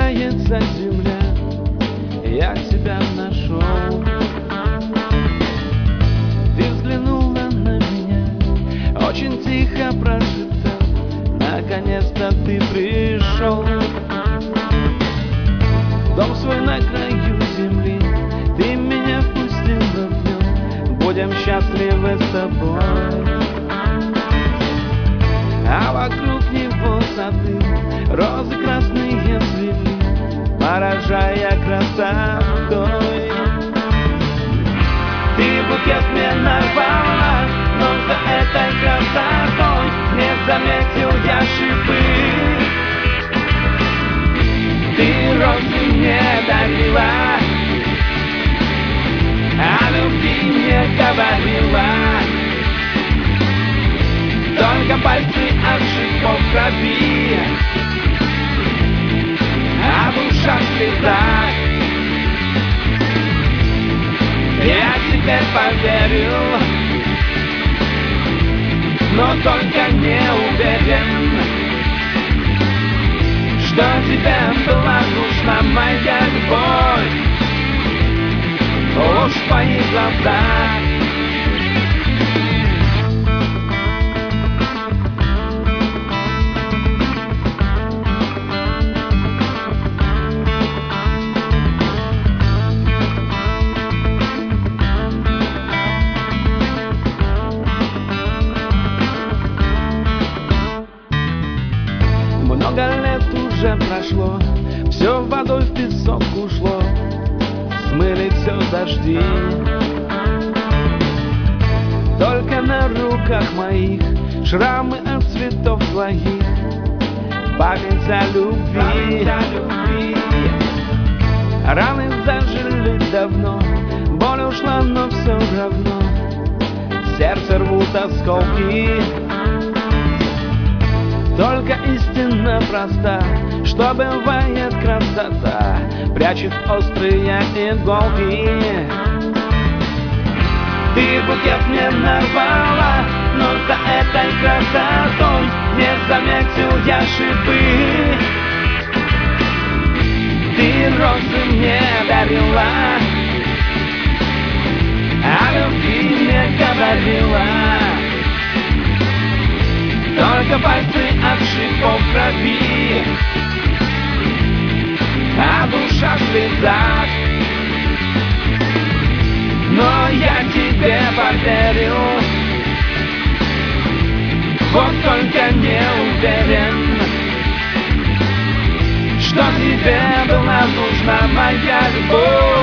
содрогается земля, я тебя нашел. Ты взглянула на меня, очень тихо прошептал: наконец-то ты пришел. Дом свой на краю земли, ты меня впустила в нем, будем счастливы с тобой. А вокруг него сады, розы красные цвели, поражая красотой. Ты букет мне нарвала, но за этой красотой не заметил я шипы. Ты розы мне дарила, о любви не говорила, только пальцы от шипов крови, а душа в слезах. Я теперь поверил, но только не уверен, что тебе была нужна моя любовь. Ложь в твоих глазах. Много лет уже прошло, все водой в песок ушло, смыли все дожди. Только на руках моих шрамы от цветов твоих, память о любви. Раны зажили давно, боль ушла, но все равно сердце рвут осколки. Только истина проста, что бывает красота, прячет острые иголки. Ты букет мне нарвала, но за этой красотой не заметил я шипы. Ты розы мне дарила, о любви не говорила, только пальцы от шипов крови, а душа в слезах. Но я тебе поверил, вот только не уверен, что тебе была нужна моя любовь.